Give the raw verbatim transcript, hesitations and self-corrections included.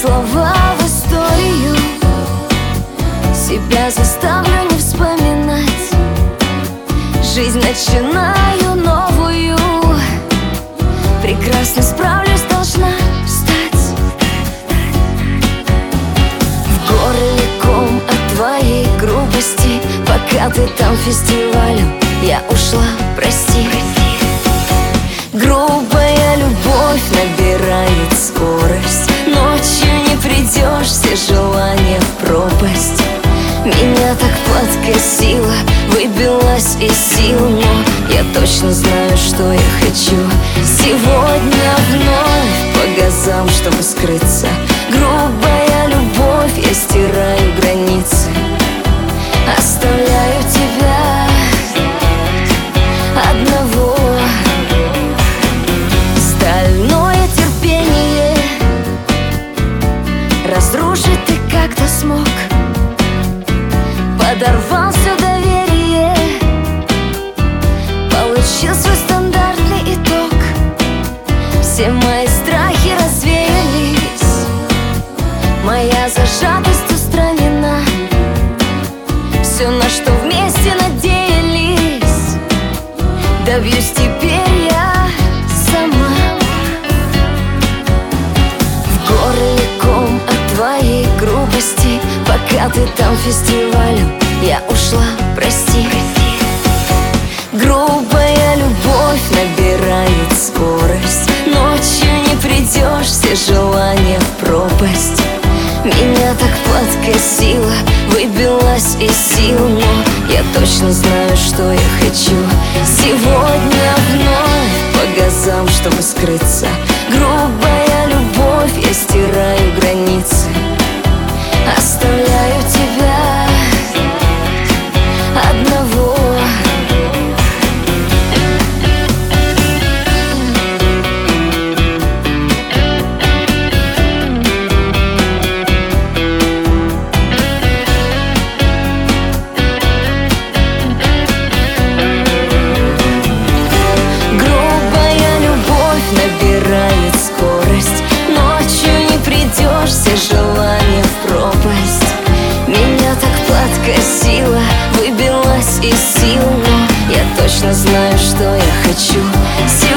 слова в историю, себя заставлю не вспоминать. Жизнь начинаю новую, прекрасно справлюсь, должна стать. В горле ком от твоей грубости, пока ты там фестивалем, я ушла, прости. Грубая любовь набирает скорость, ночью не придешь, все желания в пропасть. Меня так подкосило, выбилась из сил, но я точно знаю, что я хочу. Сегодня вновь по газам, чтобы скрыться. Грубая любовь, я стираю границы, оставляю тебя одного. Стальное терпение разрушить ты как-то смог, подорвал все доверие, получил свой стандартный итог. Все мои страхи развеялись, моя зажатость устранена. Все, на что вместе надеялись, добьюсь теперь я сама. В горле ком от твоей грубости, пока ты там фестивалем, я ушла, прости. Грубая любовь набирает скорость, ночью не придешь, все желания в пропасть. Меня так подкосило, выбилась из сил, но я точно знаю, что я хочу. Сегодня вновь по газам, чтобы скрыться. Грубая любовь, я стираю границы, оставляю тебя одного. Грубая любовь набирает скорость, ночью не придешь, все желания в пропасть. Меня так подкосило, выбилась из сил, но я точно знаю, что я хочу.